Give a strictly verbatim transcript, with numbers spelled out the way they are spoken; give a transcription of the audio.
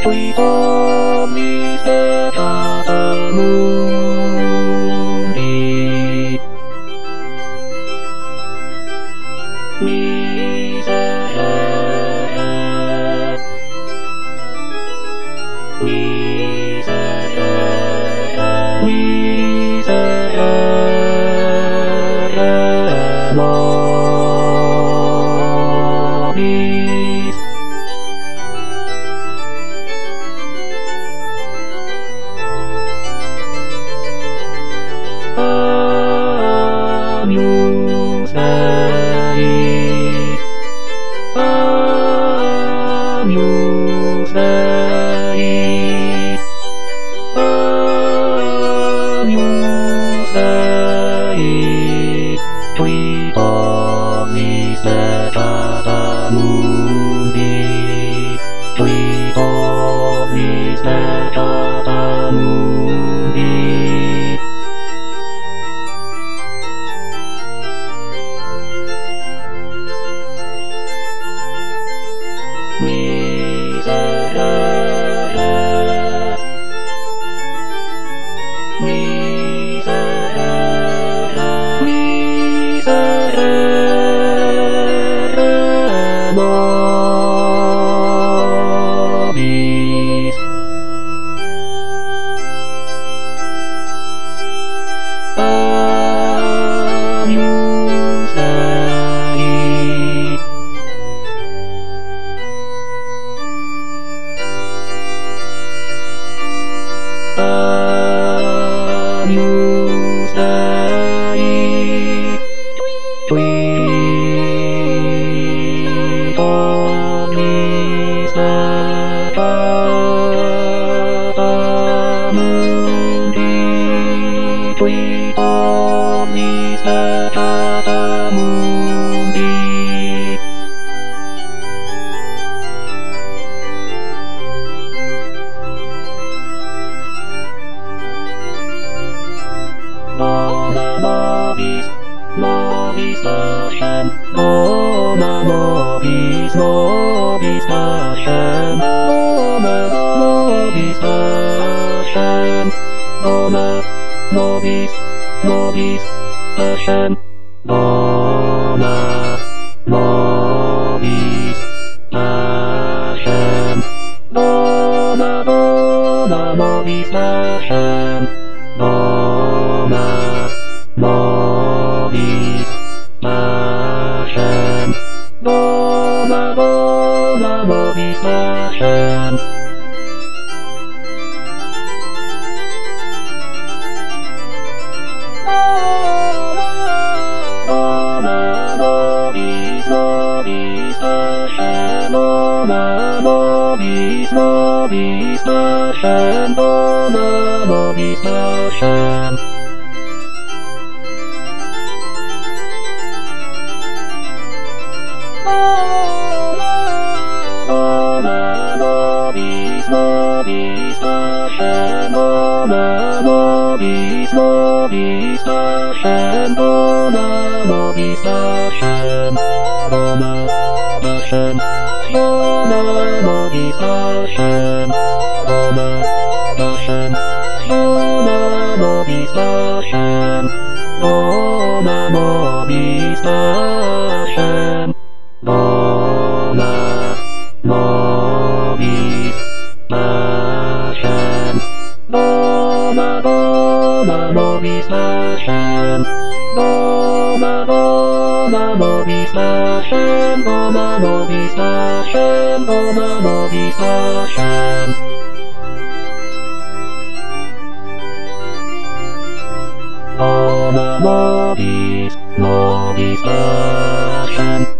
Sweet home is the Mundi. Miserere, miserere, miserere nobis. Agnus Dei, Agnus Dei, Agnus Dei, qui omnis peccata mundi, qui omnis peccata mundi. Miserere, miserere, miserere nobis. Agnus Dei, Agnus Dei, qui omnis peccata mundi, qui omnis peccata mundi. Bona nobis, nobis pacem, bona nobis, nobis pacem, bona nobis pacem, bona nobis, nobis pacem, bona nobis pacem, bona bona nobis pacem, bona nobis pacem, bona bona nobis pacem. Bona nobis, nobis pacem, bona nobis, nobis pacem, bona nobis pacem. Bona nobis, nobis pacem, bona nobis, nobis pacem, bona nobis pacem, bona pacem, bona nobis pacem, bona pacem, bona nobis pacem, bona nobis pacem, bona nobis pacem, bona bona nobis pacem, bona bona nobis pacem, bona nobis pacem, bona nobis pacem. Bona nobis, nobis pacem.